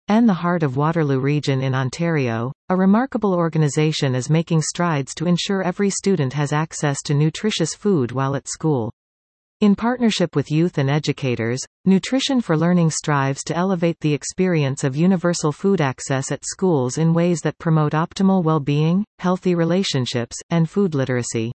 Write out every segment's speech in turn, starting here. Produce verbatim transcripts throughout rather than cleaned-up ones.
and the heart of Waterloo Region in Ontario, a remarkable organization is making strides to ensure every student has access to nutritious food while at school. In partnership with youth and educators, Nutrition for Learning strives to elevate the experience of universal food access at schools in ways that promote optimal well-being, healthy relationships, and food literacy.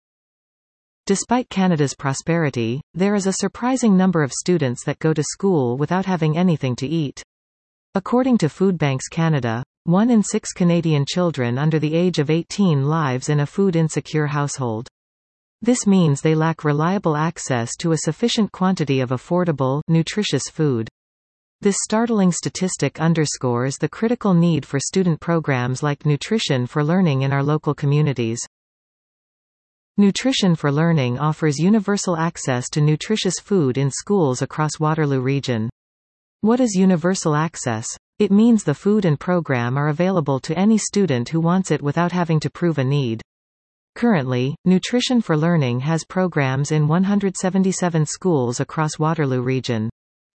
Despite Canada's prosperity, there is a surprising number of students that go to school without having anything to eat. According to Foodbanks Canada, one in six Canadian children under the age of eighteen lives in a food-insecure household. This means they lack reliable access to a sufficient quantity of affordable, nutritious food. This startling statistic underscores the critical need for student programs like Nutrition for Learning in our local communities. Nutrition for Learning offers universal access to nutritious food in schools across Waterloo Region. What is universal access? It means the food and program are available to any student who wants it without having to prove a need. Currently, Nutrition for Learning has programs in one hundred seventy-seven schools across Waterloo Region.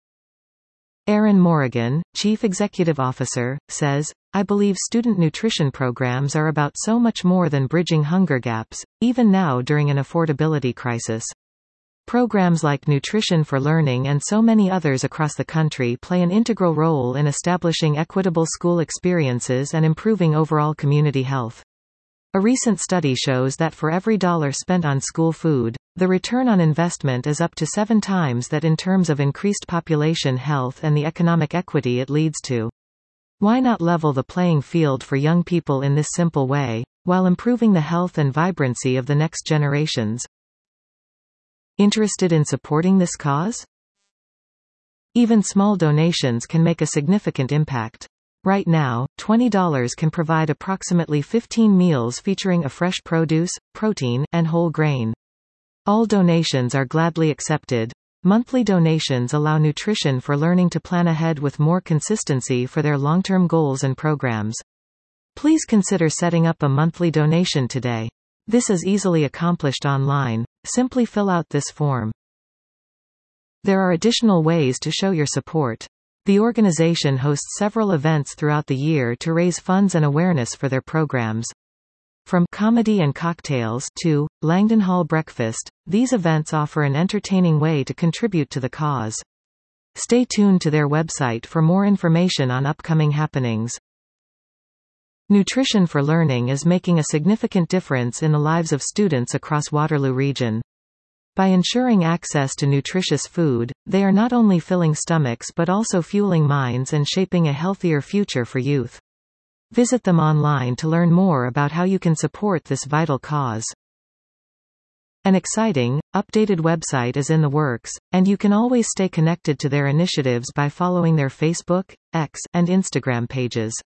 Erin Morrigan, Chief Executive Officer, says, "I believe student nutrition programs are about so much more than bridging hunger gaps, even now during an affordability crisis. Programs like Nutrition for Learning and so many others across the country play an integral role in establishing equitable school experiences and improving overall community health. A recent study shows that for every dollar spent on school food, the return on investment is up to seven times that in terms of increased population health and the economic equity it leads to. Why not level the playing field for young people in this simple way, while improving the health and vibrancy of the next generations?" Interested in supporting this cause? Even small donations can make a significant impact. Right now, twenty dollars can provide approximately fifteen meals featuring a fresh produce, protein, and whole grain. All donations are gladly accepted. Monthly donations allow Nutrition for Learning to plan ahead with more consistency for their long-term goals and programs. Please consider setting up a monthly donation today. This is easily accomplished online. Simply fill out this form. There are additional ways to show your support. The organization hosts several events throughout the year to raise funds and awareness for their programs. From comedy and cocktails to Langdon Hall breakfast, these events offer an entertaining way to contribute to the cause. Stay tuned to their website for more information on upcoming happenings. Nutrition for Learning is making a significant difference in the lives of students across Waterloo Region. By ensuring access to nutritious food, they are not only filling stomachs but also fueling minds and shaping a healthier future for youth. Visit them online to learn more about how you can support this vital cause. An exciting, updated website is in the works, and you can always stay connected to their initiatives by following their Facebook, X, and Instagram pages.